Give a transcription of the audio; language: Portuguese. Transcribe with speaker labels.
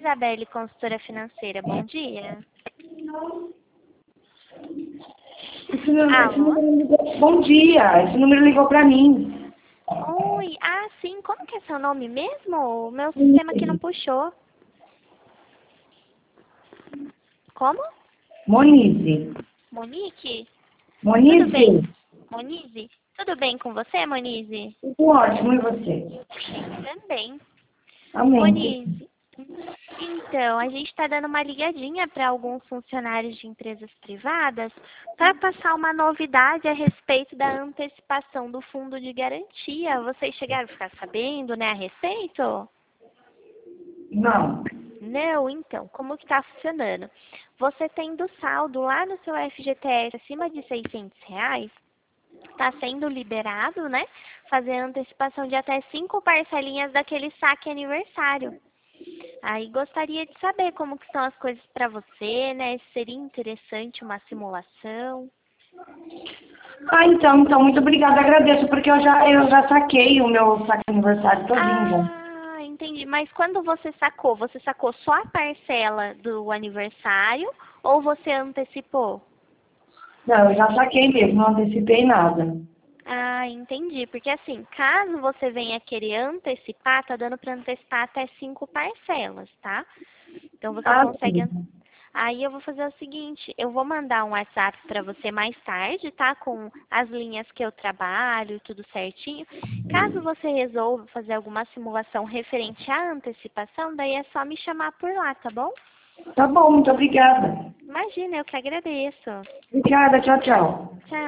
Speaker 1: Isabelle, consultora financeira. Bom dia. Alô?
Speaker 2: Bom dia, esse número ligou para mim.
Speaker 1: Oi, sim, como que é seu nome mesmo? O meu sistema aqui não puxou. Como?
Speaker 2: Monize.
Speaker 1: Monique?
Speaker 2: Monize.
Speaker 1: Tudo bem? Monize? Tudo bem com você, Monize?
Speaker 2: Tudo ótimo, e você?
Speaker 1: Também.
Speaker 2: Amém.
Speaker 1: Monize, então, a gente está dando uma ligadinha para alguns funcionários de empresas privadas para passar uma novidade a respeito da antecipação do fundo de garantia. Vocês chegaram a ficar sabendo, né, a respeito?
Speaker 2: Não.
Speaker 1: Não, então, como que está funcionando? Você tendo saldo lá no seu FGTS acima de R$ 600, está sendo liberado, né, fazer a antecipação de até 5 parcelinhas daquele saque aniversário. Aí gostaria de saber como que estão as coisas para você, né? Se seria interessante uma simulação.
Speaker 2: Então, muito obrigada, agradeço, porque eu já saquei o meu saque aniversário todinho já.
Speaker 1: Entendi. Mas quando você sacou só a parcela do aniversário ou você antecipou?
Speaker 2: Não, eu já saquei mesmo, não antecipei nada.
Speaker 1: Entendi. Porque assim, caso você venha querer antecipar, tá dando para antecipar até 5 parcelas, tá? Então você consegue.
Speaker 2: Sim.
Speaker 1: Aí eu vou fazer o seguinte, eu vou mandar um WhatsApp para você mais tarde, tá? Com as linhas que eu trabalho, tudo certinho. Caso você resolva fazer alguma simulação referente à antecipação, daí é só me chamar por lá, tá bom?
Speaker 2: Tá bom, muito obrigada.
Speaker 1: Imagina, eu que agradeço.
Speaker 2: Obrigada, tchau, tchau.
Speaker 1: Tchau.